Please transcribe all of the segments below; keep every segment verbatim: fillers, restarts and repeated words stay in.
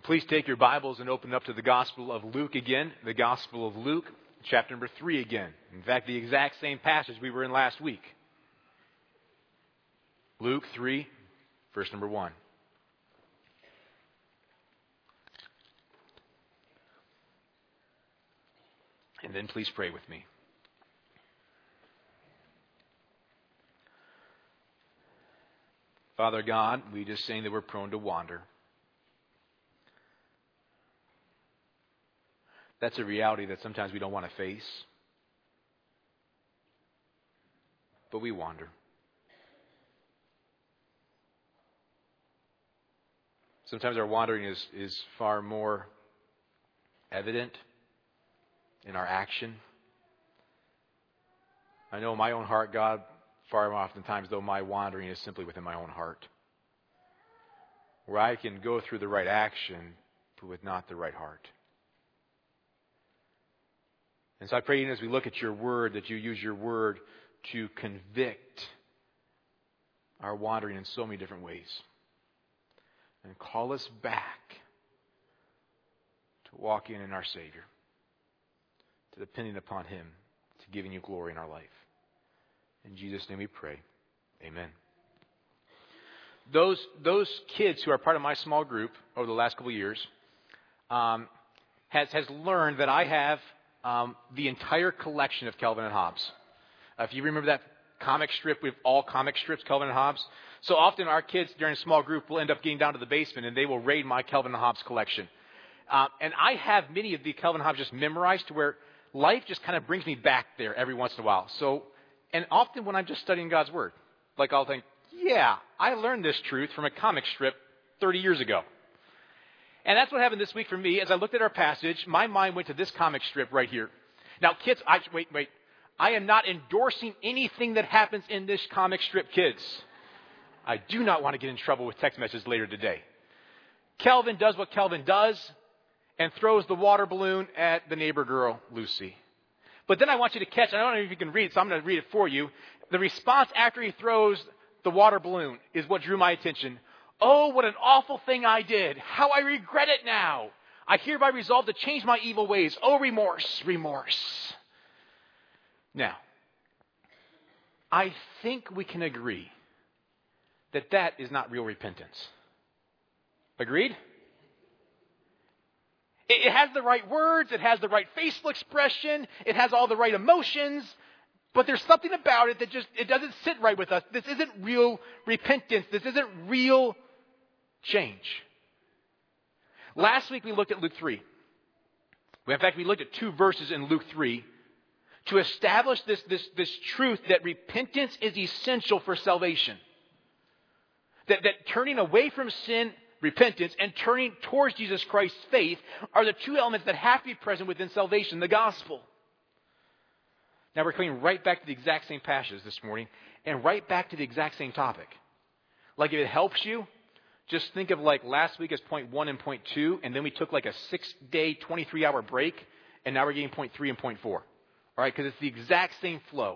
Please take your Bibles and open up to the Gospel of Luke again. The Gospel of Luke, chapter number three again. In fact, the exact same passage we were in last week. Luke three, verse number one. And then please pray with me. Father God, we just saying that we're prone to wander. That's a reality that sometimes we don't want to face. But we wander. Sometimes our wandering is, is far more evident in our action. I know in my own heart, God, far more oftentimes, though, my wandering is simply within my own heart. Where I can go through the right action, but with not the right heart. And so I pray, as we look at your word, that you use your word to convict our wandering in so many different ways. And call us back to walking in our Savior. To depending upon Him. To giving you glory in our life. In Jesus' name we pray. Amen. Those, those kids who are part of my small group over the last couple of years um, has, has learned that I have Um, the entire collection of Calvin and Hobbes. Uh, if you remember that comic strip, we have all comic strips, Calvin and Hobbes. So often our kids during a small group will end up getting down to the basement and they will raid my Calvin and Hobbes collection. Uh, and I have many of the Calvin and Hobbes just memorized to where life just kind of brings me back there every once in a while. So, and often when I'm just studying God's Word, like I'll think, yeah, I learned this truth from a comic strip thirty years ago. And that's what happened this week for me. As I looked at our passage, my mind went to this comic strip right here. Now, kids, I, wait, wait. I am not endorsing anything that happens in this comic strip, kids. I do not want to get in trouble with text messages later today. Kelvin does what Kelvin does and throws the water balloon at the neighbor girl, Lucy. But then I want you to catch, I don't know if you can read it, so I'm going to read it for you. The response after he throws the water balloon is what drew my attention. Oh, what an awful thing I did. How I regret it now. I hereby resolve to change my evil ways. Oh, remorse, remorse. Now, I think we can agree that that is not real repentance. Agreed? It has the right words. It has the right facial expression. It has all the right emotions. But there's something about it that just, it doesn't sit right with us. This isn't real repentance. This isn't real change. Last week we looked at Luke three. In fact, we looked at two verses in Luke three to establish this, this, this truth that repentance is essential for salvation. That, that turning away from sin, repentance, and turning towards Jesus Christ's faith are the two elements that have to be present within salvation, the gospel. Now we're coming right back to the exact same passage this morning and right back to the exact same topic. Like if it helps you, just think of like last week as point one and point two, and then we took like a six-day, twenty-three hour break, and now we're getting point three and point four. All right, because it's the exact same flow.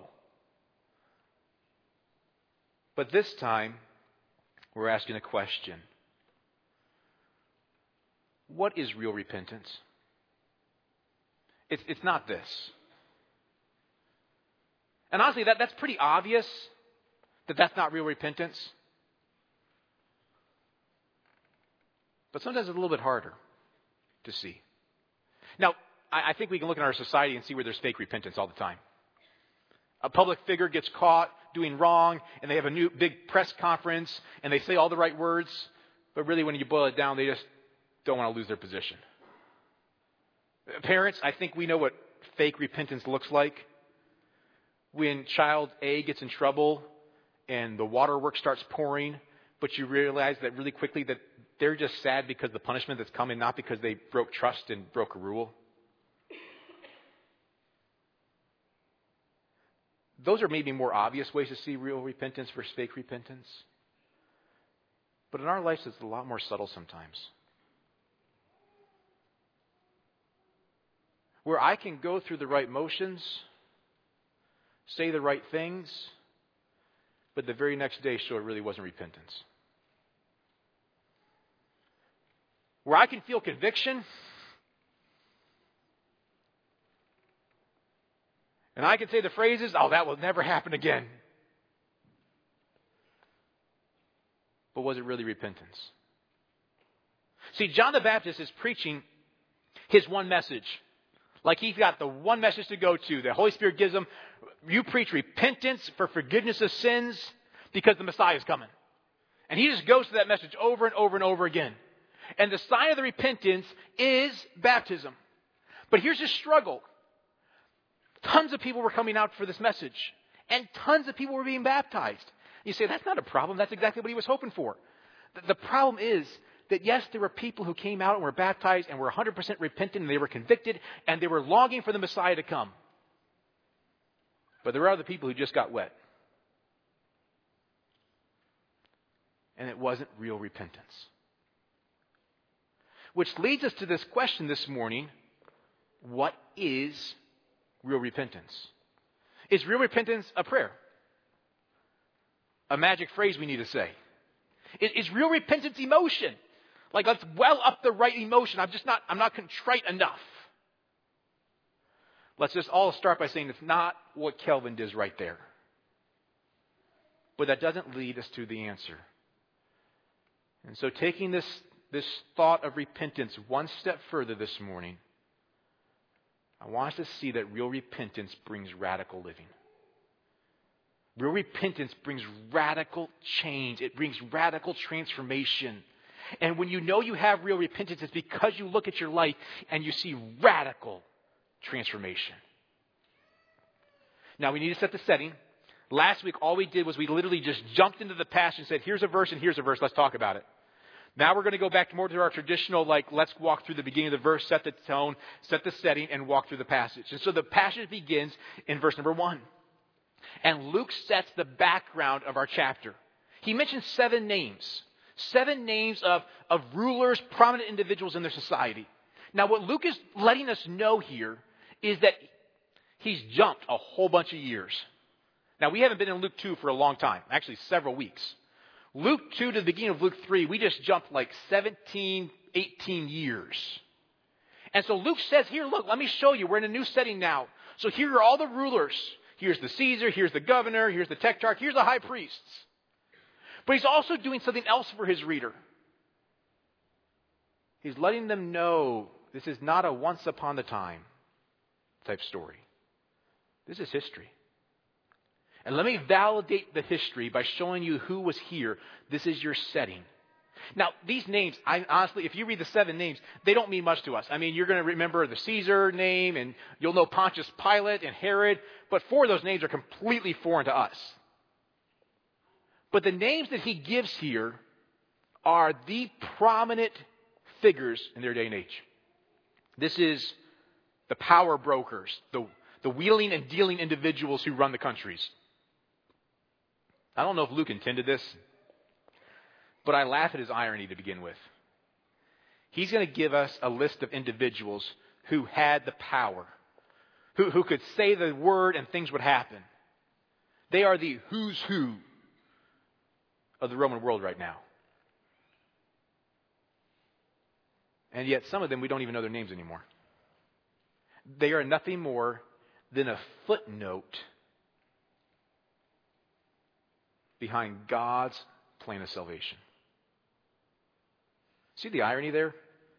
But this time, we're asking a question. What is real repentance? It's, it's not this. And honestly, that, that's pretty obvious that that's not real repentance. But sometimes it's a little bit harder to see. Now, I, I think we can look at our society and see where there's fake repentance all the time. A public figure gets caught doing wrong, and they have a new big press conference, and they say all the right words, but really when you boil it down, they just don't want to lose their position. Parents, I think we know what fake repentance looks like. When child A gets in trouble and the waterworks starts pouring, but you realize that really quickly that they're just sad because the punishment that's coming, not because they broke trust and broke a rule. Those are maybe more obvious ways to see real repentance versus fake repentance. But in our lives, it's a lot more subtle sometimes. Where I can go through the right motions, say the right things, but the very next day show it really wasn't repentance. where I can feel conviction, and I can say the phrases, oh, that will never happen again. But was it really repentance? See, John the Baptist is preaching his one message. Like he's got the one message to go to. The Holy Spirit gives him, you preach repentance for forgiveness of sins because the Messiah is coming. And he just goes to that message over and over and over again. And the sign of the repentance is baptism. But here's the struggle. Tons of people were coming out for this message. And tons of people were being baptized. You say, that's not a problem. That's exactly what he was hoping for. The problem is that, yes, there were people who came out and were baptized and were one hundred percent repentant and they were convicted and they were longing for the Messiah to come. But there were other people who just got wet. And it wasn't real repentance. Which leads us to this question this morning. What is real repentance? Is real repentance a prayer? A magic phrase we need to say? Is, is real repentance emotion? Like, let's well up the right emotion. I'm just not, I'm not contrite enough. Let's just all start by saying it's not what Kelvin does right there. But that doesn't lead us to the answer. And so taking this, this thought of repentance one step further this morning, I want us to see that real repentance brings radical living. Real repentance brings radical change. It brings radical transformation. And when you know you have real repentance, it's because you look at your life and you see radical transformation. Now, we need to set the setting. Last week, all we did was we literally just jumped into the passage and said, here's a verse and here's a verse. Let's talk about it. Now we're going to go back more to our traditional, like, let's walk through the beginning of the verse, set the tone, set the setting, and walk through the passage. And so the passage begins in verse number one. And Luke sets the background of our chapter. He mentions seven names. Seven names of, of rulers, prominent individuals in their society. Now, what Luke is letting us know here is that he's jumped a whole bunch of years. Now, we haven't been in Luke two for a long time. Actually, several weeks. Luke two to the beginning of Luke three, we just jumped like seventeen, eighteen years. And so Luke says, here, look, let me show you. We're in a new setting now. So here are all the rulers. Here's the Caesar, here's the governor, here's the tetrarch, here's the high priests. But he's also doing something else for his reader. He's letting them know this is not a once upon a time type story. This is history. And let me validate the history by showing you who was here. This is your setting. Now, these names, I, honestly, if you read the seven names, they don't mean much to us. I mean, you're going to remember the Caesar name, and you'll know Pontius Pilate and Herod, but four of those names are completely foreign to us. But the names that he gives here are the prominent figures in their day and age. This is the power brokers, the, the wheeling and dealing individuals who run the countries. I don't know if Luke intended this, but I laugh at his irony to begin with. He's going to give us a list of individuals who had the power, who, who could say the word and things would happen. They are the who's who of the Roman world right now. And yet some of them, we don't even know their names anymore. They are nothing more than a footnote behind God's plan of salvation. See the irony there?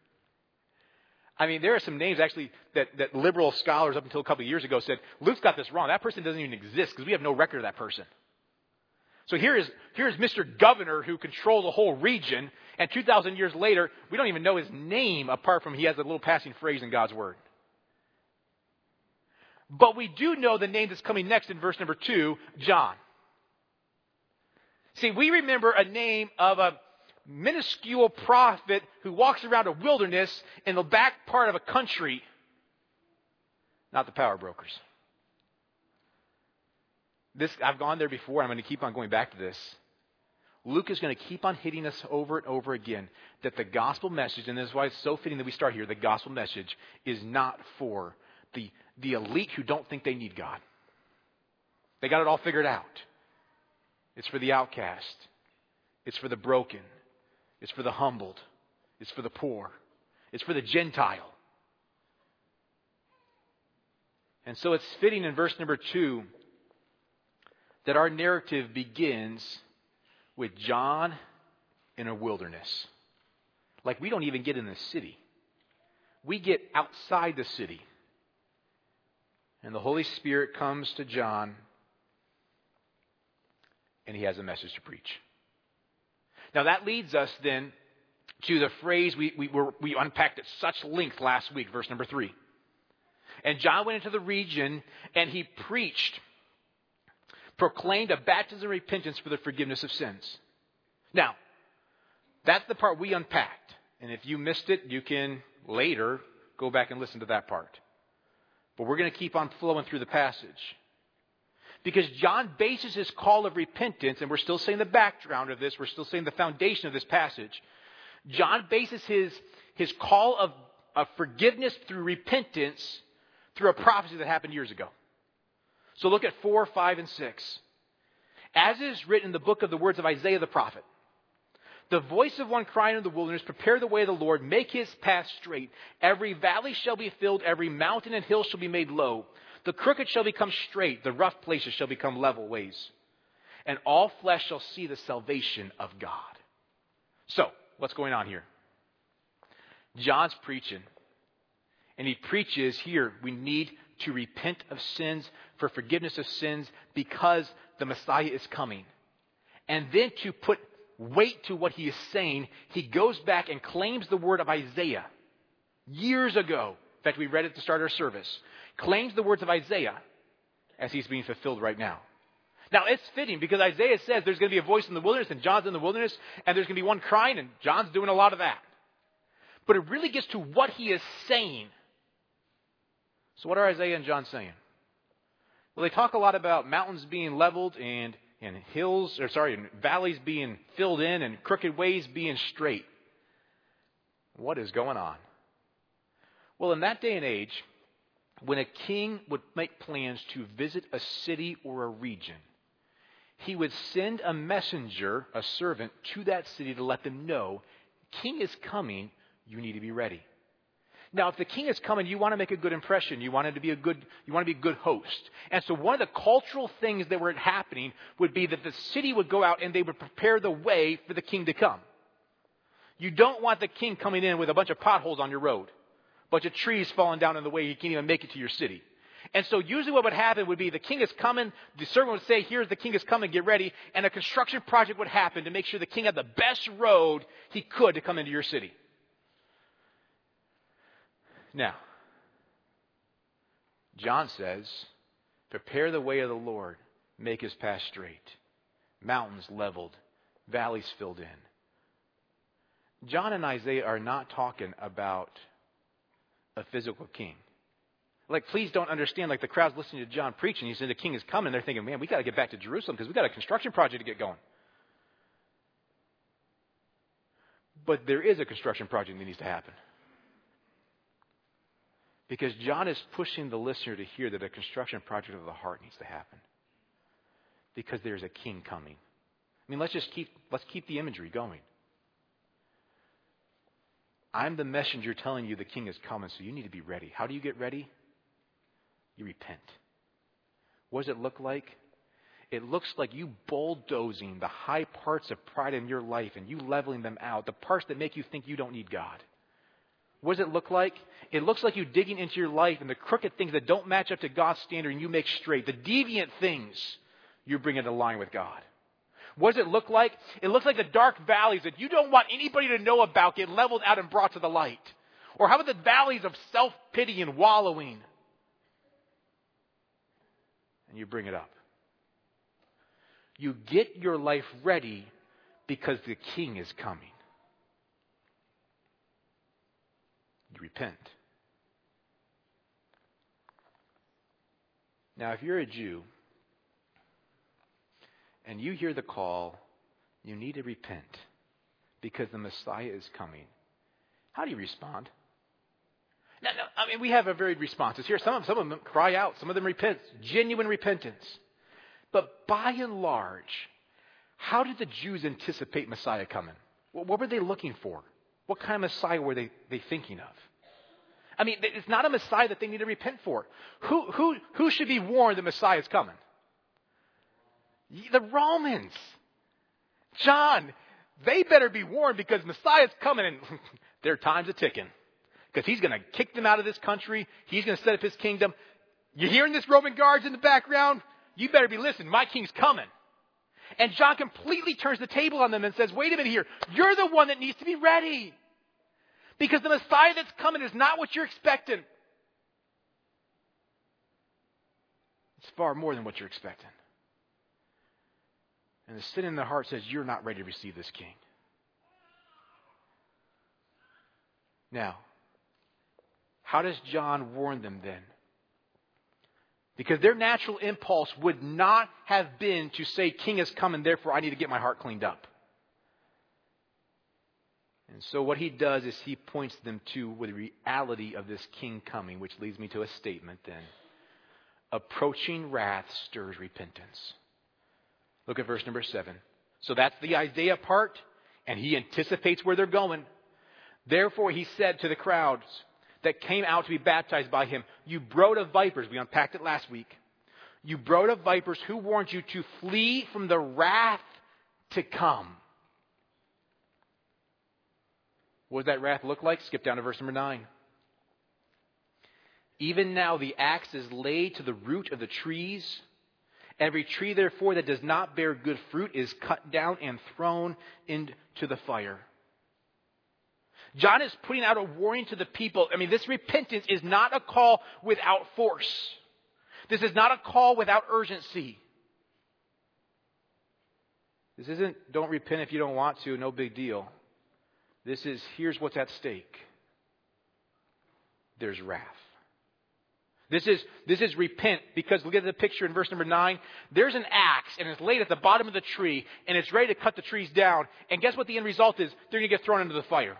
I mean, there are some names actually that, that liberal scholars up until a couple of years ago said, Luke's got this wrong. That person doesn't even exist because we have no record of that person. So here is, here is Mister Governor who controlled the whole region, and two thousand years later, we don't even know his name apart from he has a little passing phrase in God's Word. But we do know the name that's coming next in verse number two, John. See, we remember a name of a minuscule prophet who walks around a wilderness in the back part of a country, not the power brokers. This, I've gone there before. I'm going to keep on going back to this. Luke is going to keep on hitting us over and over again that the gospel message, and this is why it's so fitting that we start here, the gospel message is not for the, the elite who don't think they need God. They got it all figured out. It's for the outcast. It's for the broken. It's for the humbled. It's for the poor. It's for the Gentile. And so it's fitting in verse number two that our narrative begins with John in a wilderness. Like we don't even get in the city. We get outside the city. And the Holy Spirit comes to John and he has a message to preach. Now that leads us then to the phrase we, we, were, we unpacked at such length last week, verse number three. And John went into the region and he preached, proclaimed a baptism of repentance for the forgiveness of sins. Now, that's the part we unpacked. And if you missed it, you can later go back and listen to that part. But we're going to keep on flowing through the passage. Because John bases his call of repentance, and we're still saying the background of this, we're still saying the foundation of this passage. John bases his, his call of, of forgiveness through repentance through a prophecy that happened years ago. So look at four, five, and six. As is written in the book of the words of Isaiah the prophet, the voice of one crying in the wilderness, prepare the way of the Lord, make his path straight. Every valley shall be filled, every mountain and hill shall be made low. The crooked shall become straight, the rough places shall become level ways. And all flesh shall see the salvation of God. So, what's going on here? John's preaching. And he preaches here, we need to repent of sins for forgiveness of sins because the Messiah is coming. And then to put weight to what he is saying, he goes back and claims the word of Isaiah years ago. In fact, we read it at the start of our service. Claims the words of Isaiah as he's being fulfilled right now. Now, it's fitting because Isaiah says there's going to be a voice in the wilderness and John's in the wilderness and there's going to be one crying and John's doing a lot of that. But it really gets to what he is saying. So what are Isaiah and John saying? Well, they talk a lot about mountains being leveled and, and hills, or sorry, and valleys being filled in and crooked ways being straight. What is going on? Well, in that day and age, when a king would make plans to visit a city or a region, he would send a messenger, a servant, to that city to let them know, king is coming, you need to be ready. Now, if the king is coming, you want to make a good impression. You want him to be a good, you want to be a good host. And so one of the cultural things that were happening would be that the city would go out and they would prepare the way for the king to come. You don't want the king coming in with a bunch of potholes on your road, a bunch of trees falling down in the way you can't even make it to your city. And so usually what would happen would be the king is coming, the servant would say, here's the king is coming, get ready. And a construction project would happen to make sure the king had the best road he could to come into your city. Now, John says, prepare the way of the Lord, make his path straight, mountains leveled, valleys filled in. John and Isaiah are not talking about a physical king. Like, please don't understand, like the crowd's listening to John preaching. He said the king is coming. They're thinking, man, we got to get back to Jerusalem because we got a construction project to get going. But there is a construction project that needs to happen. Because John is pushing the listener to hear that a construction project of the heart needs to happen. Because there's a king coming. I mean, let's just keep, let's keep the imagery going. I'm the messenger telling you the king is coming, so you need to be ready. How do you get ready? You repent. What does it look like? It looks like you bulldozing the high parts of pride in your life and you leveling them out, the parts that make you think you don't need God. What does it look like? It looks like you digging into your life and the crooked things that don't match up to God's standard and you make straight. The deviant things, you bring into line with God. What does it look like? It looks like the dark valleys that you don't want anybody to know about get leveled out and brought to the light. Or how about the valleys of self-pity and wallowing? And you bring it up. You get your life ready because the king is coming. You repent. Now, if you're a Jew and you hear the call, you need to repent because the Messiah is coming. How do you respond? Now, now, I mean, we have a varied responses here. Some of, some of them cry out. Some of them repent. Genuine repentance. But by and large, how did the Jews anticipate Messiah coming? What were they looking for? What kind of Messiah were they, they thinking of? I mean, it's not a Messiah that they need to repent for. Who, who, who should be warned the Messiah is coming? The Romans. John, they better be warned because Messiah's coming and their time's a ticking. Because he's going to kick them out of this country. He's going to set up his kingdom. You hearing this, Roman guards in the background? You better be listening. My king's coming. And John completely turns the table on them and says, wait a minute here. You're the one that needs to be ready. Because the Messiah that's coming is not what you're expecting. It's far more than what you're expecting. And the sin in the heart says, you're not ready to receive this king. Now, how does John warn them then? Because their natural impulse would not have been to say, king is coming, therefore I need to get my heart cleaned up. And so what he does is he points them to the reality of this king coming, which leads me to a statement then. Approaching wrath stirs repentance. Look at verse number seven. So that's the Isaiah part, and he anticipates where they're going. Therefore he said to the crowds that came out to be baptized by him, you brood of vipers, we unpacked it last week. You brood of vipers, who warned you to flee from the wrath to come? What does that wrath look like? Skip down to verse number nine. Even now the axe is laid to the root of the trees. Every tree, therefore, that does not bear good fruit is cut down and thrown into the fire. John is putting out a warning to the people. I mean, this repentance is not a call without force. This is not a call without urgency. This isn't, don't repent if you don't want to, no big deal. This is, here's what's at stake. There's wrath. This is, this is repent, because look at the picture in verse number nine. There's an axe, and it's laid at the bottom of the tree, and it's ready to cut the trees down. And guess what the end result is? They're going to get thrown into the fire.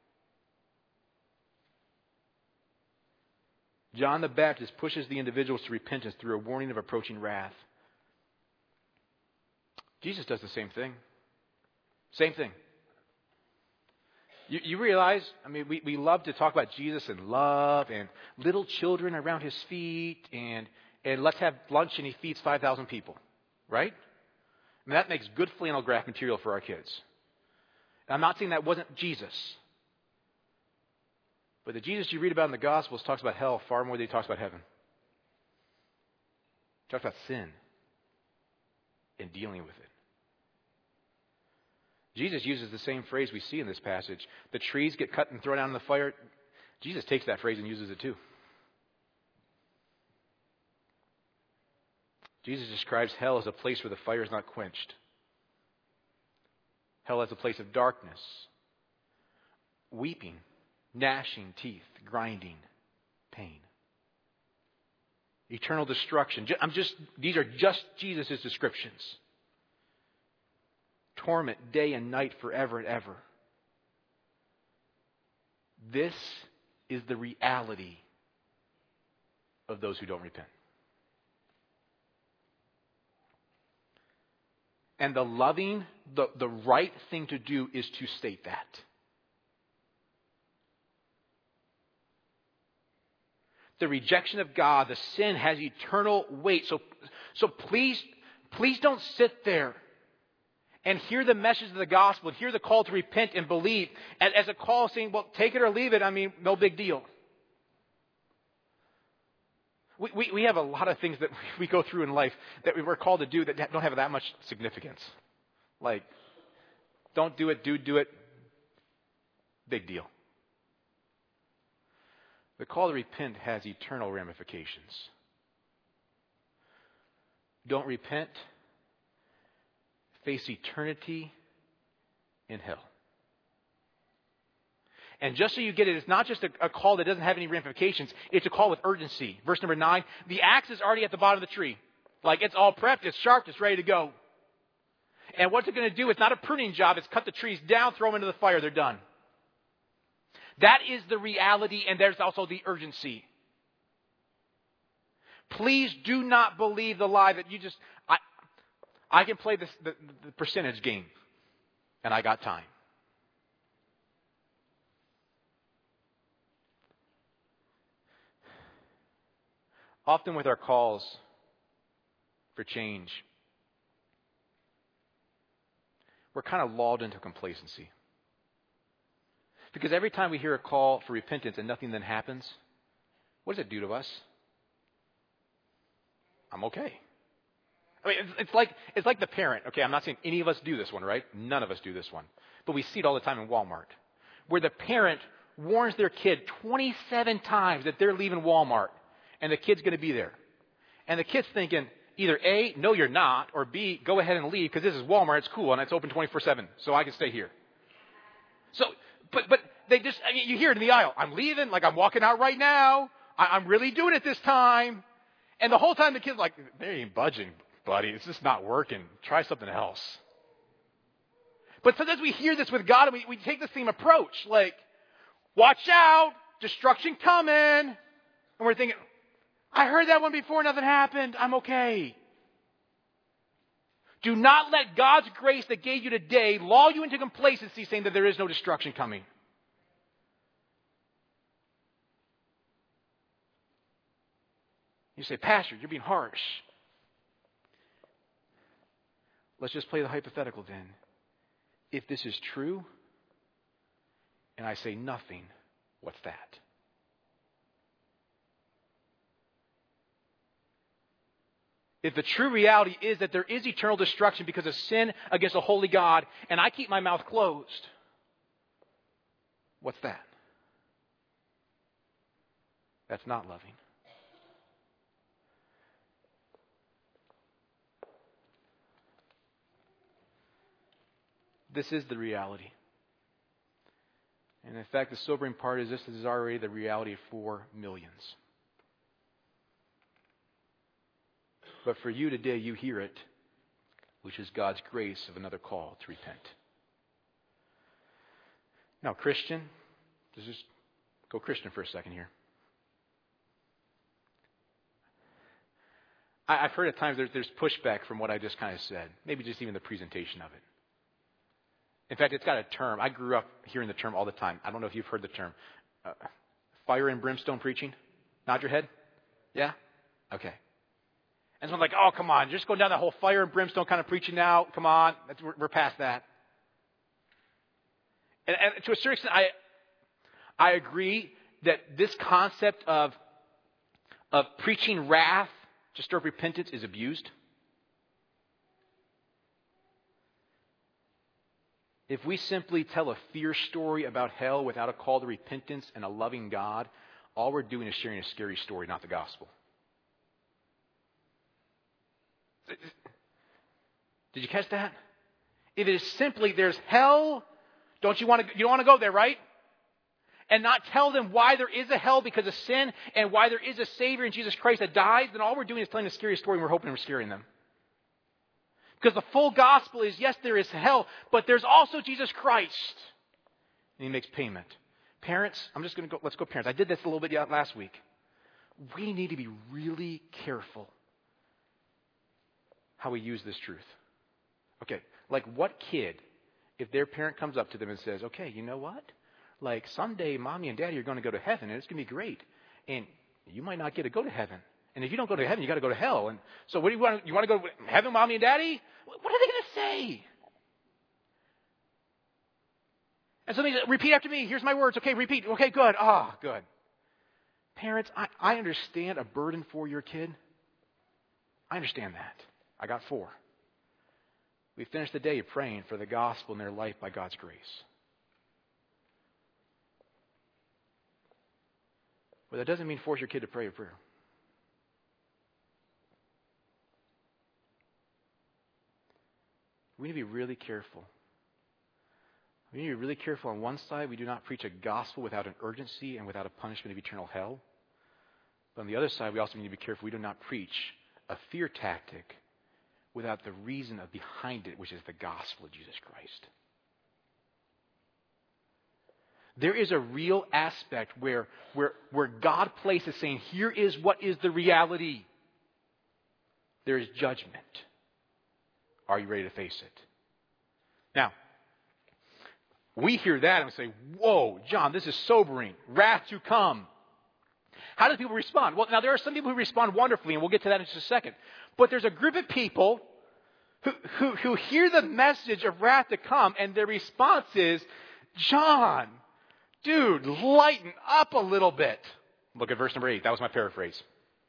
John the Baptist pushes the individuals to repentance through a warning of approaching wrath. Jesus does the same thing. Same thing. You, you realize, I mean, we, we love to talk about Jesus and love and little children around his feet and, and let's have lunch and he feeds five thousand people, right? I mean, that makes good flannel graph material for our kids. And I'm not saying that wasn't Jesus. But the Jesus you read about in the Gospels talks about hell far more than he talks about heaven. He talks about sin and dealing with it. Jesus uses the same phrase we see in this passage. The trees get cut and thrown out in the fire. Jesus takes that phrase and uses it too. Jesus describes hell as a place where the fire is not quenched. Hell as a place of darkness, weeping, gnashing teeth, grinding, pain. Eternal destruction. I'm just, these are just Jesus' descriptions. Torment day and night forever and ever. This is the reality of those who don't repent. And the loving, the, the right thing to do is to state that. The rejection of God, the sin has eternal weight. So, so please, please don't sit there and hear the message of the gospel, hear the call to repent and believe as, as a call saying, well, take it or leave it. I mean, no big deal. We, we, we have a lot of things that we go through in life that we were called to do that don't have that much significance. Like, don't do it, do do it. Big deal. The call to repent has eternal ramifications. Don't repent, face eternity in hell. And just so you get it, it's not just a, a call that doesn't have any ramifications. It's a call with urgency. Verse number nine, the axe is already at the bottom of the tree. Like, it's all prepped, it's sharp, it's ready to go. And what's it going to do? It's not a pruning job. It's cut the trees down, throw them into the fire, they're done. That is the reality, and there's also the urgency. Please do not believe the lie that you just, I, I can play this, the, the percentage game, and I got time. Often with our calls for change, we're kind of lulled into complacency. Because every time we hear a call for repentance and nothing then happens, what does it do to us? I'm okay. I mean, it's, it's like it's like the parent. Okay, I'm not saying any of us do this one, right? None of us do this one. But we see it all the time in Walmart, where the parent warns their kid twenty-seven times that they're leaving Walmart, and the kid's going to be there. And the kid's thinking, either A, no you're not, or B, go ahead and leave because this is Walmart, it's cool, and it's open twenty-four seven, so I can stay here. So, but but they just, I mean, you hear it in the aisle, I'm leaving, like I'm walking out right now, I, I'm really doing it this time. And the whole time the kid's like, they ain't budging, buddy, it's just not working, try something else. But sometimes we hear this with God, and we, we take the same approach, like, watch out, destruction coming, and we're thinking, I heard that one before, nothing happened, I'm okay. Do not let God's grace that gave you today lull you into complacency saying that there is no destruction coming. You say, Pastor, you're being harsh. Let's just play the hypothetical then. If this is true, and I say nothing, what's that? If the true reality is that there is eternal destruction because of sin against a holy God, and I keep my mouth closed, what's that? That's not loving. This is the reality. And in fact, the sobering part is this is already the reality for millions. But for you today, you hear it, which is God's grace of another call to repent. Now, Christian, let's just go Christian for a second here. I, I've heard at times there's, there's pushback from what I just kind of said, maybe just even the presentation of it. In fact, it's got a term. I grew up hearing the term all the time. I don't know if you've heard the term. Uh, fire and brimstone preaching? Nod your head? Yeah? Okay. And so I'm like, oh, come on. You're just going down that whole fire and brimstone kind of preaching now. Come on. That's, we're, we're past that. And, and to a certain extent, I, I agree that this concept of, of preaching wrath to stir up repentance is abused. If we simply tell a fear story about hell without a call to repentance and a loving God, all we're doing is sharing a scary story, not the gospel. Did you catch that? If it is simply there's hell, don't you want to you don't want to go there, right? And not tell them why there is a hell because of sin and why there is a Savior in Jesus Christ that died, then all we're doing is telling a scary story and we're hoping we're scaring them. Because the full gospel is, yes, there is hell, but there's also Jesus Christ. And He makes payment. Parents, I'm just going to go, let's go parents. I did this a little bit last week. We need to be really careful how we use this truth. Okay, like what kid, if their parent comes up to them and says, okay, you know what? Like someday mommy and daddy are going to go to heaven and it's going to be great. And you might not get to go to heaven. And if you don't go to heaven, you got to go to hell. And so what do you want? You want to go to heaven, mommy and daddy? What are they going to say? And so they say, repeat after me. Here's my words. Okay, repeat. Okay, good. Ah, oh, good. Parents, I, I understand a burden for your kid. I understand that. I got four. We finished the day praying for the gospel in their life by God's grace. But that doesn't mean force your kid to pray a prayer. We need to be really careful. We need to be really careful. On one side, we do not preach a gospel without an urgency and without a punishment of eternal hell. But on the other side, we also need to be careful. We do not preach a fear tactic without the reason of behind it, which is the gospel of Jesus Christ. There is a real aspect where, where, where God places saying, here is what is the reality. There is judgment. Are you ready to face it? Now, we hear that and we say, whoa, John, this is sobering. Wrath to come. How do people respond? Well, now there are some people who respond wonderfully, and we'll get to that in just a second. But there's a group of people who, who, who hear the message of wrath to come, and their response is, John, dude, lighten up a little bit. Look at verse number eight. That was my paraphrase.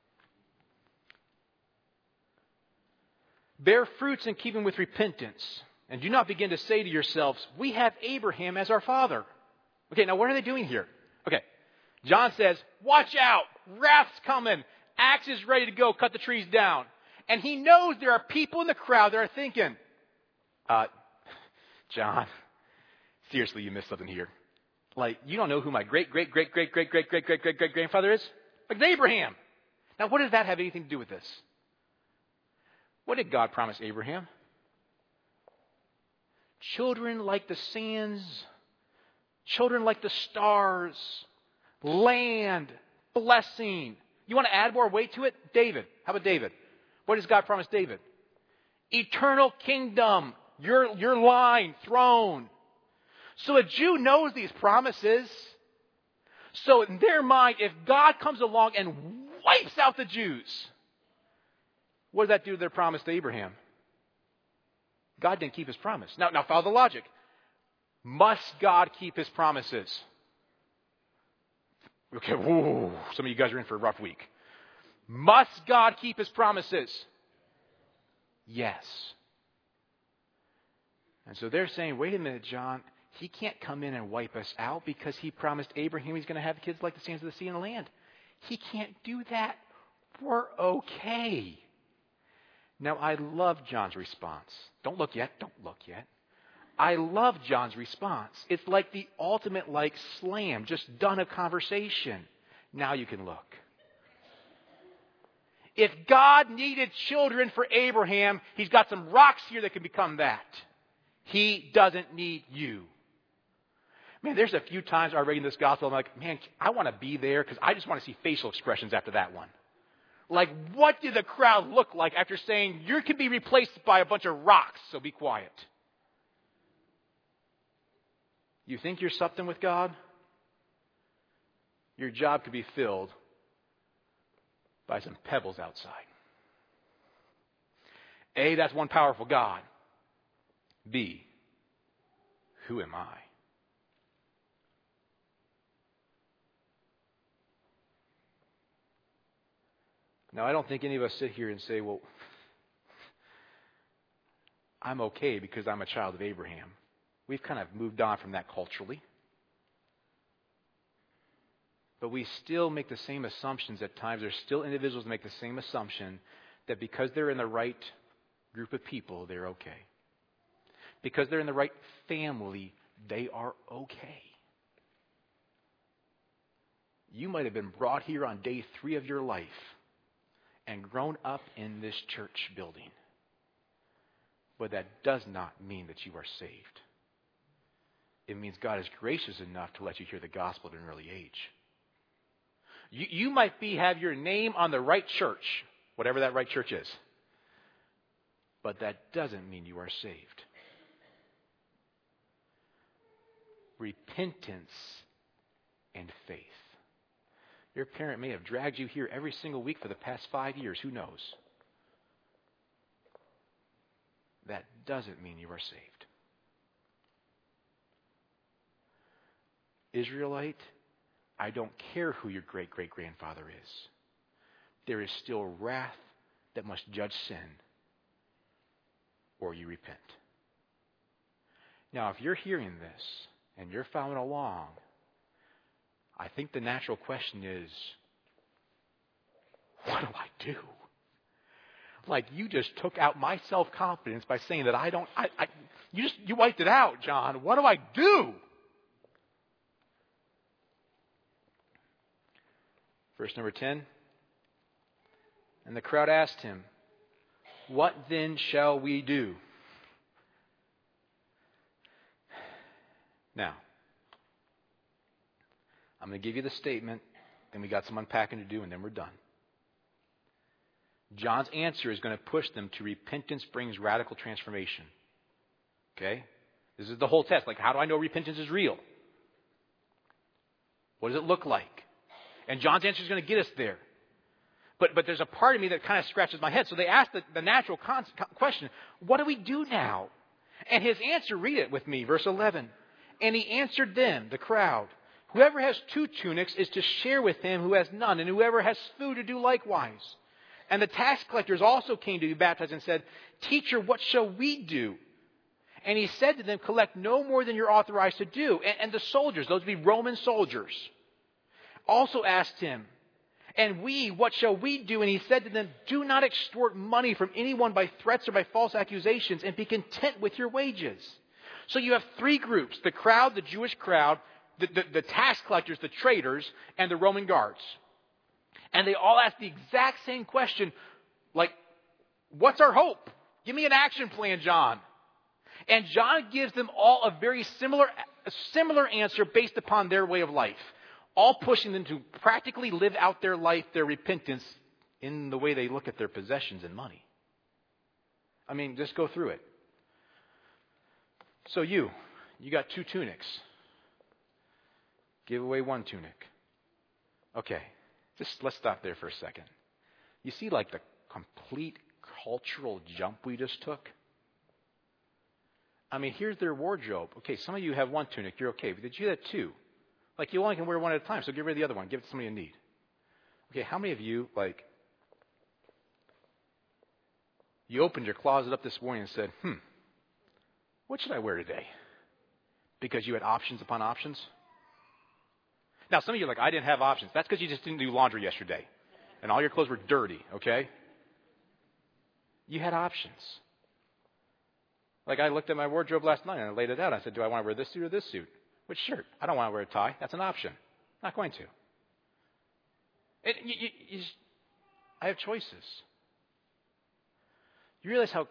Bear fruits in keeping with repentance, and do not begin to say to yourselves, we have Abraham as our father. Okay, now what are they doing here? Okay, John says, watch out, wrath's coming, axe is ready to go, cut the trees down. And he knows there are people in the crowd that are thinking, uh, John, seriously, you missed something here. Like, you don't know who my great, great, great, great, great, great, great, great, great, great grandfather is? Like, it's Abraham. Now, what does that have anything to do with this? What did God promise Abraham? Children like the sands, children like the stars, land, blessing. You want to add more weight to it? David. How about David? What does God promise David? Eternal kingdom, your, your line, throne. So a Jew knows these promises. So in their mind, if God comes along and wipes out the Jews, what does that do to their promise to Abraham? God didn't keep his promise. Now, now follow the logic. Must God keep his promises? Okay, whoa, some of you guys are in for a rough week. Must God keep his promises? Yes. And so they're saying, wait a minute, John, he can't come in and wipe us out because he promised Abraham he's going to have kids like the sands of the sea and the land. He can't do that. We're okay. Now, I love John's response. Don't look yet. Don't look yet. I love John's response. It's like the ultimate, like, slam, just done a conversation. Now you can look. If God needed children for Abraham, he's got some rocks here that can become that. He doesn't need you. Man, there's a few times I read in this gospel, I'm like, man, I want to be there because I just want to see facial expressions after that one. Like, what did the crowd look like after saying, you can be replaced by a bunch of rocks, so be quiet? You think you're something with God? Your job could be filled by some pebbles outside. A, that's one powerful God. B, who am I? Now, I don't think any of us sit here and say, well, I'm okay because I'm a child of Abraham. We've kind of moved on from that culturally. But we still make the same assumptions at times. There's still individuals that make the same assumption that because they're in the right group of people, they're okay. Because they're in the right family, they are okay. You might have been brought here on day three of your life and grown up in this church building. But that does not mean that you are saved. It means God is gracious enough to let you hear the gospel at an early age. You, you might be have your name on the right church, whatever that right church is. But that doesn't mean you are saved. Repentance and faith. Your parent may have dragged you here every single week for the past five years. Who knows? That doesn't mean you are saved. Israelite, I don't care who your great-great-grandfather is. There is still wrath that must judge sin, or you repent. Now, if you're hearing this and you're following along, I think the natural question is, what do I do? Like, you just took out my self-confidence by saying that I don't, I, I, you just, you wiped it out, John. What do I do? Verse number ten. And the crowd asked him, what then shall we do? Now, I'm going to give you the statement, then we got some unpacking to do, and then we're done. John's answer is going to push them to repentance brings radical transformation. Okay? This is the whole test. Like, how do I know repentance is real? What does it look like? And John's answer is going to get us there. But but there's a part of me that kind of scratches my head. So they ask the, the natural con- question, what do we do now? And his answer, read it with me, verse eleven. And he answered them, the crowd, whoever has two tunics is to share with him who has none, and whoever has food to do likewise. And the tax collectors also came to be baptized and said, Teacher, what shall we do? And he said to them, collect no more than you're authorized to do. And, and the soldiers, those would be Roman soldiers, also asked him, and we, what shall we do? And he said to them, do not extort money from anyone by threats or by false accusations, and be content with your wages. So you have three groups, the crowd, the Jewish crowd, the, the, the tax collectors, the traders, and the Roman guards. And they all ask the exact same question, like, what's our hope? Give me an action plan, John. And John gives them all a very similar, a similar answer based upon their way of life. All pushing them to practically live out their life, their repentance, in the way they look at their possessions and money. I mean, just go through it. So you, you got two tunics. Give away one tunic. Okay, just let's stop there for a second. You see, like, the complete cultural jump we just took? I mean, here's their wardrobe. Okay, some of you have one tunic, you're okay. But did you have two? Like, you only can wear one at a time, so get rid of the other one. Give it to somebody in need. Okay, how many of you, like, you opened your closet up this morning and said, hmm, what should I wear today? Because you had options upon options? Now, some of you are like, I didn't have options. That's because you just didn't do laundry yesterday. And all your clothes were dirty, okay? You had options. Like, I looked at my wardrobe last night and I laid it out. I said, do I want to wear this suit or this suit? Which shirt? I don't want to wear a tie. That's an option. Not going to. And you, you, you just, I have choices. You realize how...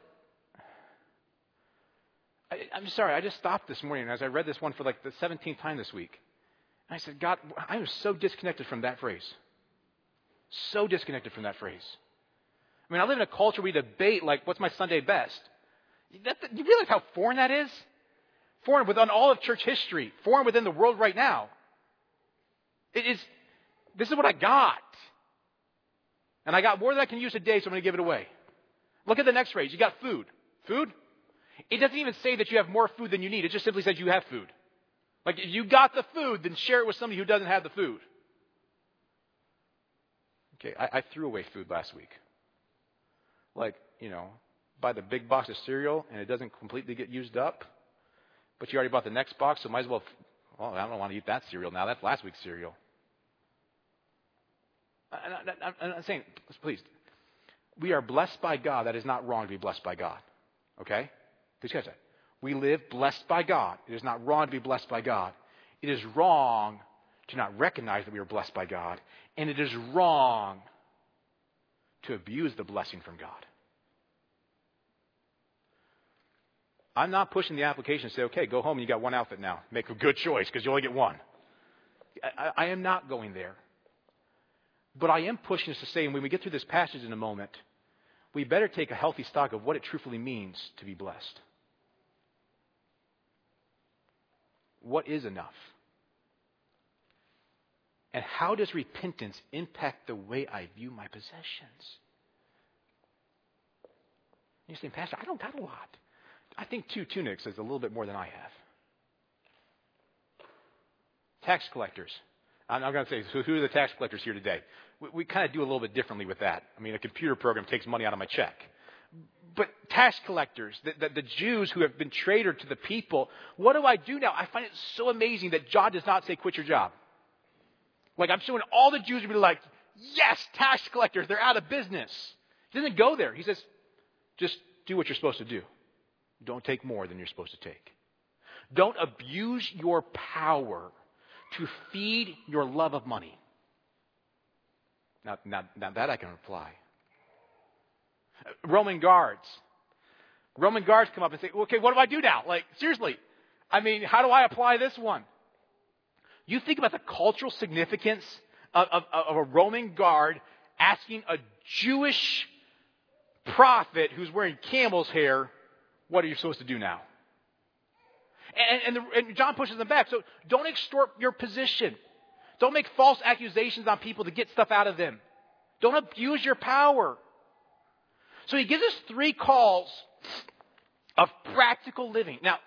I, I'm sorry, I just stopped this morning as I read this one for like the seventeenth time this week. And I said, God, I am so disconnected from that phrase. So disconnected from that phrase. I mean, I live in a culture where we debate, like, what's my Sunday best? That, you realize how foreign that is? Foreign within all of church history. Foreign within the world right now. It is, this is what I got. And I got more than I can use today, so I'm going to give it away. Look at the next phrase. You got food. Food? It doesn't even say that you have more food than you need. It just simply says you have food. Like, if you got the food, then share it with somebody who doesn't have the food. Okay, I, I threw away food last week. Like, you know, buy the big box of cereal and it doesn't completely get used up. But you already bought the next box, so might as well, well, I don't want to eat that cereal now. That's last week's cereal. I'm not saying, please, we are blessed by God. That is not wrong to be blessed by God. Okay? Please catch that. We live blessed by God. It is not wrong to be blessed by God. It is wrong to not recognize that we are blessed by God. And it is wrong to abuse the blessing from God. I'm not pushing the application and say, okay, go home and you got one outfit now. Make a good choice because you only get one. I, I am not going there. But I am pushing us to say, and when we get through this passage in a moment, we better take a healthy stock of what it truthfully means to be blessed. What is enough? And how does repentance impact the way I view my possessions? You're saying, Pastor, I don't got a lot. I think two tunics is a little bit more than I have. Tax collectors. I'm, I'm going to say, so who are the tax collectors here today? We, we kind of do a little bit differently with that. I mean, a computer program takes money out of my check. But tax collectors, the, the, the Jews who have been traitor to the people, what do I do now? I find it so amazing that John does not say quit your job. Like, I'm sure all the Jews would be like, yes, tax collectors, they're out of business. He doesn't go there. He says, just do what you're supposed to do. Don't take more than you're supposed to take. Don't abuse your power to feed your love of money. Now, now, now that I can reply. Roman guards. Roman guards come up and say, okay, what do I do now? Like, seriously. I mean, how do I apply this one? You think about the cultural significance of, of, of a Roman guard asking a Jewish prophet who's wearing camel's hair, what are you supposed to do now? And, and, the, and John pushes them back. So don't extort your position. Don't make false accusations on people to get stuff out of them. Don't abuse your power. So he gives us three calls of practical living. Now,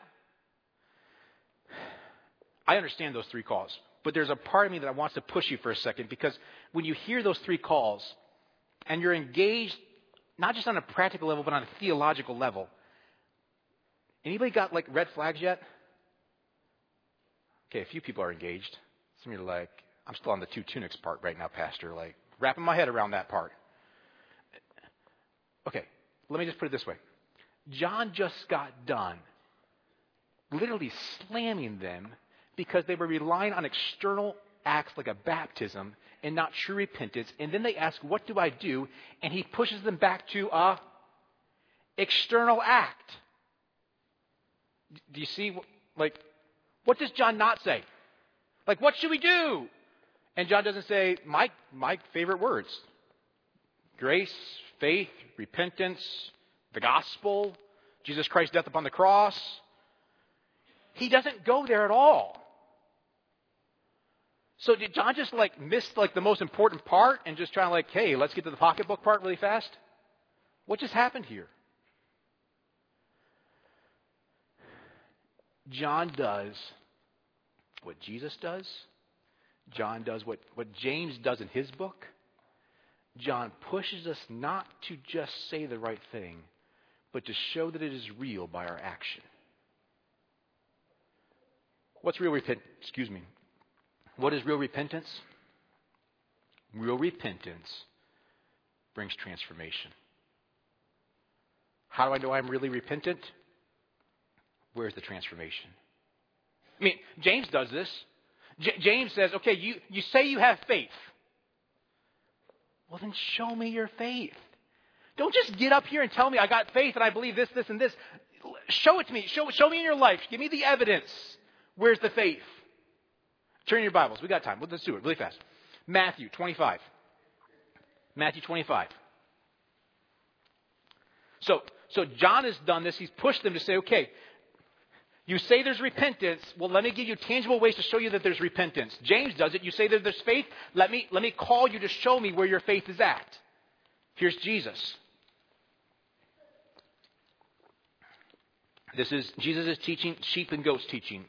I understand those three calls, but there's a part of me that wants to push you for a second, because when you hear those three calls and you're engaged, not just on a practical level, but on a theological level, anybody got like red flags yet? Okay, a few people are engaged. Some of you are like, I'm still on the two tunics part right now, Pastor, like wrapping my head around that part. Okay, let me just put it this way. John just got done literally slamming them because they were relying on external acts like a baptism and not true repentance. And then they ask, what do I do? And he pushes them back to a external act. Do you see, like, what does John not say? Like, what should we do? And John doesn't say, my, my favorite words. Grace, faith, repentance, the gospel, Jesus Christ's death upon the cross. He doesn't go there at all. So did John just like miss like the most important part and just try to like, hey, let's get to the pocketbook part really fast? What just happened here? John does what Jesus does. John does what, what James does in his book. John pushes us not to just say the right thing, but to show that it is real by our action. What's real repentance? Excuse me. What is real repentance? Real repentance brings transformation. How do I know I'm really repentant? Where's the transformation? I mean, James does this. J- James says, okay, you, you say you have faith. Well, then show me your faith. Don't just get up here and tell me I got faith and I believe this, this, and this. Show it to me. Show, show me in your life. Give me the evidence. Where's the faith? Turn your Bibles. We got time. Let's do it really fast. Matthew twenty-five. Matthew twenty-five. So, so John has done this. He's pushed them to say, okay, you say there's repentance. Well, let me give you tangible ways to show you that there's repentance. James does it. You say that there's faith. Let me, let me call you to show me where your faith is at. Here's Jesus. This is Jesus is teaching sheep and goats teaching.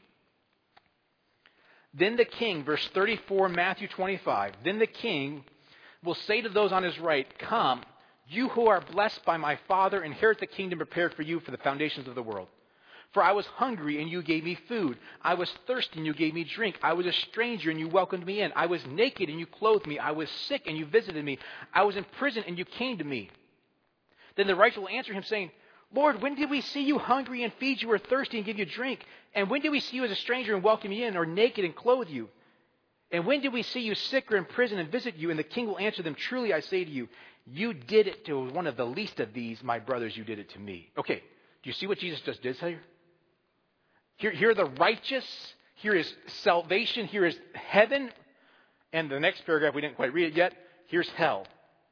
Then the king, verse thirty-four, Matthew twenty-five, then the king will say to those on his right, come, you who are blessed by my Father, inherit the kingdom prepared for you for the foundations of the world. For I was hungry, and you gave me food. I was thirsty, and you gave me drink. I was a stranger, and you welcomed me in. I was naked, and you clothed me. I was sick, and you visited me. I was in prison, and you came to me. Then the righteous will answer him, saying, Lord, when did we see you hungry and feed you, or thirsty and give you drink? And when did we see you as a stranger and welcome you in, or naked and clothe you? And when did we see you sick or in prison and visit you? And the king will answer them, truly I say to you, you did it to one of the least of these, my brothers, you did it to me. Okay, do you see what Jesus just did here? Here, here are the righteous. Here is salvation. Here is heaven. And the next paragraph, we didn't quite read it yet. Here's hell.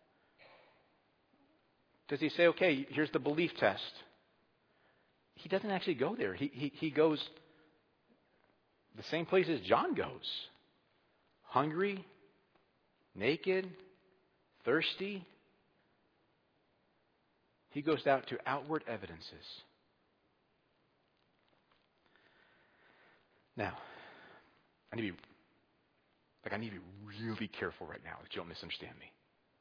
Does he say, okay, here's the belief test? He doesn't actually go there. He, he, he goes the same place as John goes. Hungry, naked, thirsty. He goes out to outward evidences. Now, I need to be, like I need to be really careful right now that you don't misunderstand me.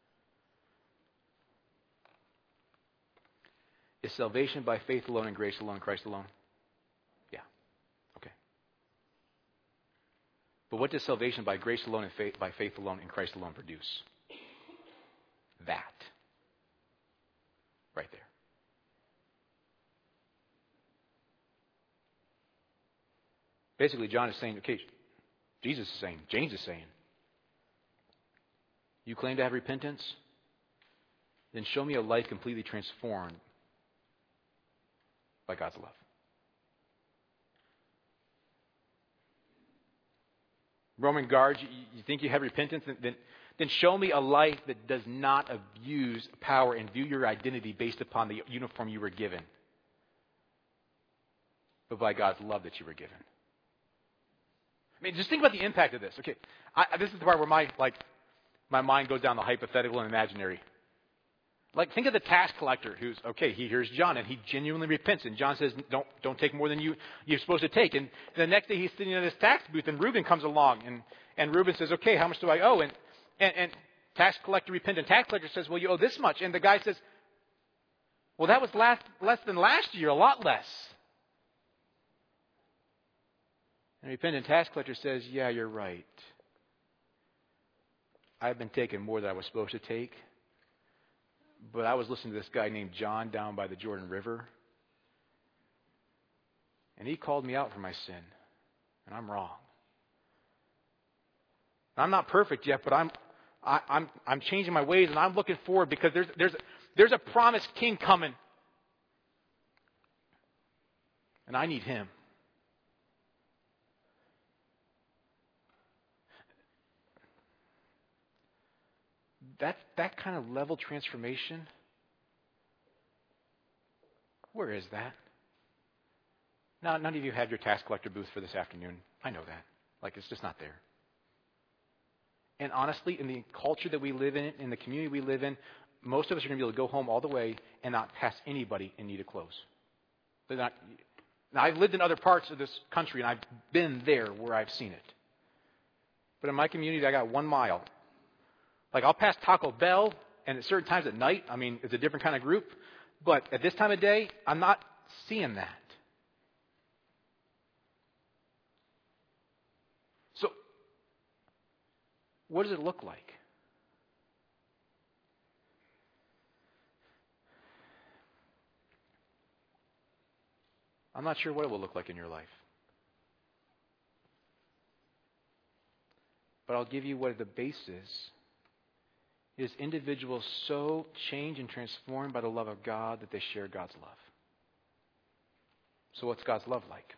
Is salvation by faith alone and grace alone, Christ alone? Yeah. Okay. But what does salvation by grace alone and faith, by faith alone and Christ alone produce? That. Right there. Basically, John is saying, okay, Jesus is saying, James is saying, you claim to have repentance? Then show me a life completely transformed by God's love. Roman guards, you think you have repentance? Then, then show me a life that does not abuse power and view your identity based upon the uniform you were given, but by God's love that you were given. I mean, just think about the impact of this. Okay, I, this is the part where my like my mind goes down the hypothetical and imaginary. Like, think of the tax collector who's, okay, he hears John and he genuinely repents. And John says, don't don't take more than you, you're supposed to take. And the next day he's sitting in his tax booth and Reuben comes along. And, and Reuben says, okay, how much do I owe? And, and, and tax collector repents. And tax collector says, well, you owe this much. And the guy says, well, that was last, less than last year, a lot less. And repentant tax collector says, yeah, you're right. I've been taking more than I was supposed to take. But I was listening to this guy named John down by the Jordan River. And he called me out for my sin. And I'm wrong. I'm not perfect yet, but I'm I, I'm I'm changing my ways and I'm looking forward because there's there's there's a promised king coming. And I need him. That that kind of level transformation, where is that? Now, none of you have your tax collector booth for this afternoon. I know that. Like, it's just not there. And honestly, in the culture that we live in, in the community we live in, most of us are going to be able to go home all the way and not pass anybody in need of clothes. They're not, now, I've lived in other parts of this country, and I've been there where I've seen it. But in my community, I got one mile. Like, I'll pass Taco Bell, and at certain times at night, I mean, it's a different kind of group. But at this time of day, I'm not seeing that. So, what does it look like? I'm not sure what it will look like in your life. But I'll give you what the base is. Is individuals so changed and transformed by the love of God that they share God's love. So what's God's love like?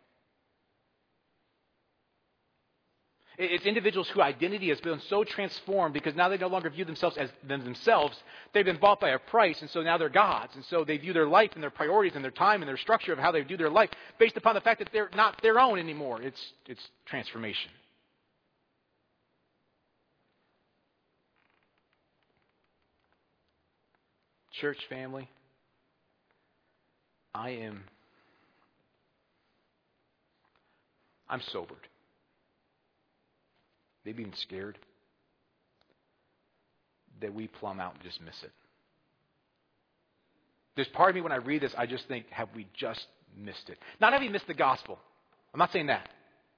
It's individuals whose identity has been so transformed because now they no longer view themselves as them themselves. They've been bought by a price, and so now they're God's. And so they view their life and their priorities and their time and their structure of how they do their life based upon the fact that they're not their own anymore. It's, it's transformation. Church family, I am, I'm sobered. Maybe even scared that we plumb out and just miss it. There's part of me when I read this, I just think, have we just missed it? Not have we missed the gospel. I'm not saying that.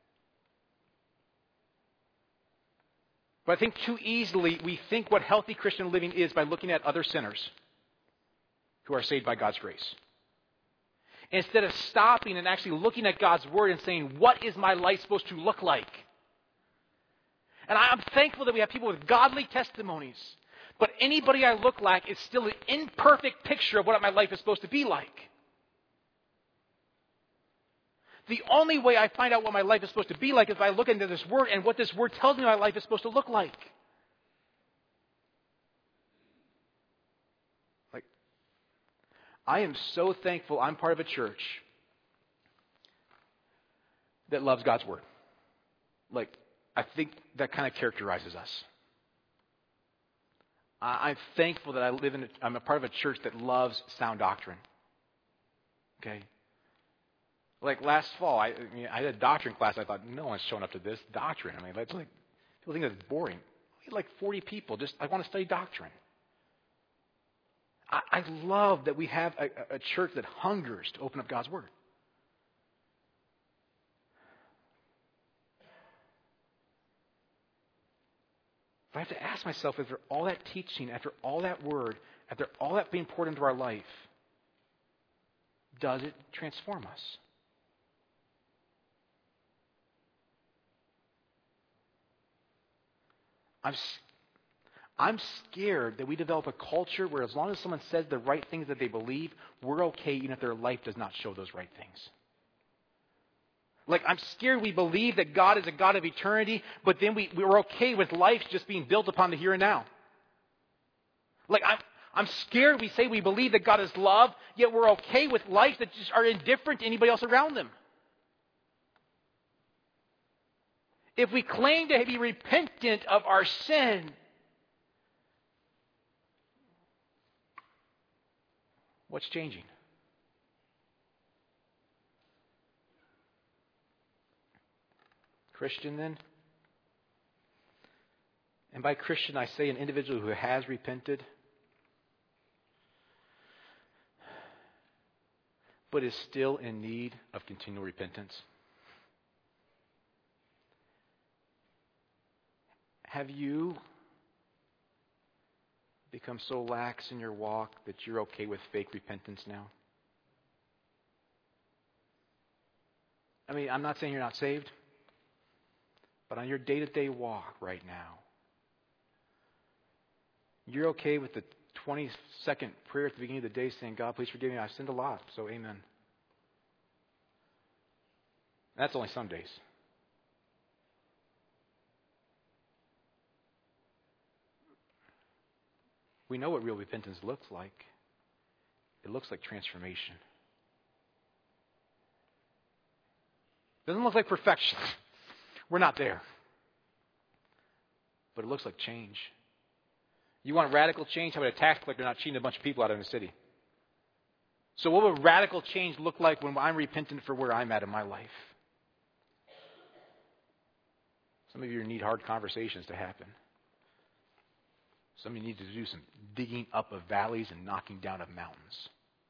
But I think too easily we think what healthy Christian living is by looking at other sinners who are saved by God's grace. Instead of stopping and actually looking at God's word and saying, what is my life supposed to look like? And I'm thankful that we have people with godly testimonies. But anybody I look like is still an imperfect picture of what my life is supposed to be like. The only way I find out what my life is supposed to be like is by looking into this word and what this word tells me my life is supposed to look like. I am so thankful I'm part of a church that loves God's word. Like, I think that kind of characterizes us. I'm thankful that I live in, a, I'm a part of a church that loves sound doctrine. Okay? Like last fall, I, I mean, I had a doctrine class. I thought, no one's showing up to this doctrine. I mean, that's like, people think that's boring. We had like forty people. Just, I want to study doctrine. I love that we have a, a church that hungers to open up God's word. But I have to ask myself, after all that teaching, after all that word, after all that being poured into our life, does it transform us? I'm I'm scared that we develop a culture where as long as someone says the right things that they believe, we're okay even if their life does not show those right things. Like, I'm scared we believe that God is a God of eternity, but then we, we're okay with life just being built upon the here and now. Like, I'm, I'm scared we say we believe that God is love, yet we're okay with life that just are indifferent to anybody else around them. if we claim to be repentant of our sin, what's changing? Christian, then? And by Christian, I say an individual who has repented, but is still in need of continual repentance. Have you become so lax in your walk that you're okay with fake repentance now? I mean, I'm not saying you're not saved, but on your day-to-day walk right now, you're okay with the twenty-second prayer at the beginning of the day saying, God, please forgive me, I've sinned a lot, so amen. That's only some days. We know what real repentance looks like. It looks like transformation. It doesn't look like perfection. We're not there. But it looks like change. You want radical change? How about a tax collector not cheating a bunch of people out of the city? So what would radical change look like when I'm repentant for where I'm at in my life? Some of you need hard conversations to happen. Some of you need to do some digging up of valleys and knocking down of mountains.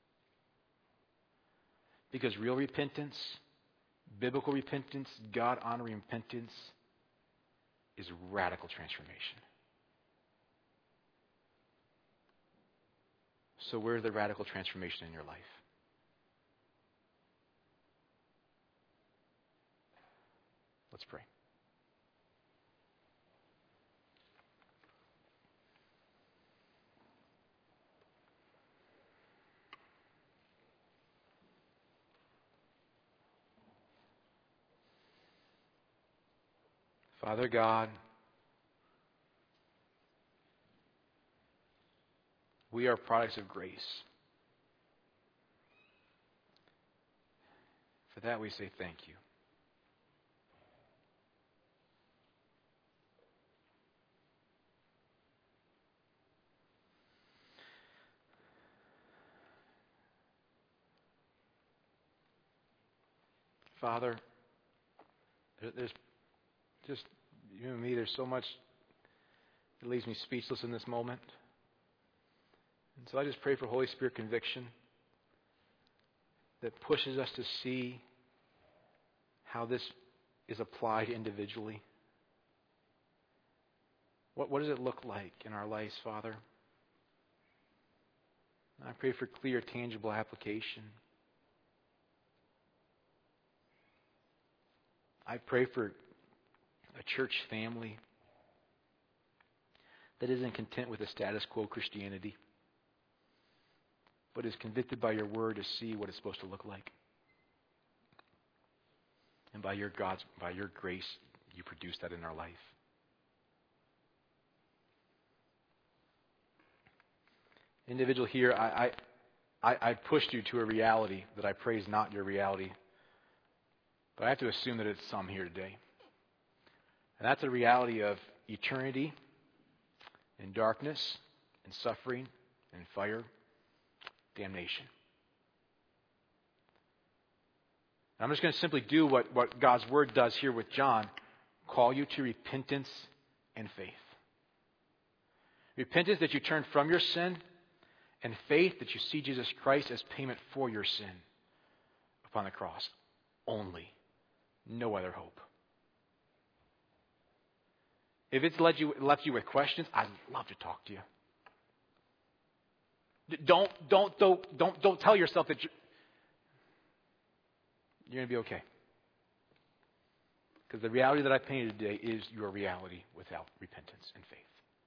Because real repentance, biblical repentance, God-honoring repentance is radical transformation. So where's the radical transformation in your life? Let's pray. Father God, we are products of grace. For that we say thank you. Father, there's just you and me, there's so much that leaves me speechless in this moment. And so I just pray for Holy Spirit conviction that pushes us to see how this is applied individually. What, what does it look like in our lives, Father? I pray for clear, tangible application. I pray for a church family that isn't content with a status quo Christianity, but is convicted by your word to see what it's supposed to look like. And by your God's, by your grace, you produce that in our life. Individual here, I, I, I, I pushed you to a reality that I pray is not your reality. But I have to assume that it's some here today. And that's a reality of eternity and darkness and suffering and fire, damnation. I'm just going to simply do what, what God's Word does here with John, call you to repentance and faith. Repentance that you turn from your sin, and faith that you see Jesus Christ as payment for your sin upon the cross. Only. No other hope. If it's led you, left you with questions, I'd love to talk to you. Don't, don't, don't, don't, don't tell yourself that you're, you're going to be okay. Because the reality that I painted today is your reality without repentance and faith.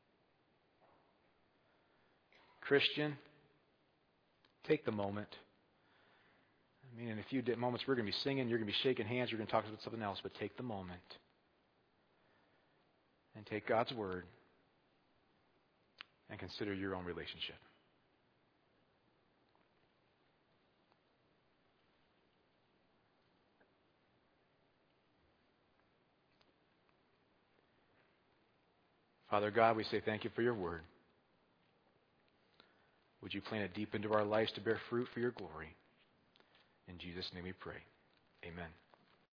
Christian, take the moment. I mean, in a few moments we're going to be singing, you're going to be shaking hands, you're going to talk about something else, but take the moment and take God's Word and consider your own relationship. Father God, we say thank you for your word. Would you plant it deep into our lives to bear fruit for your glory? In Jesus' name we pray. Amen.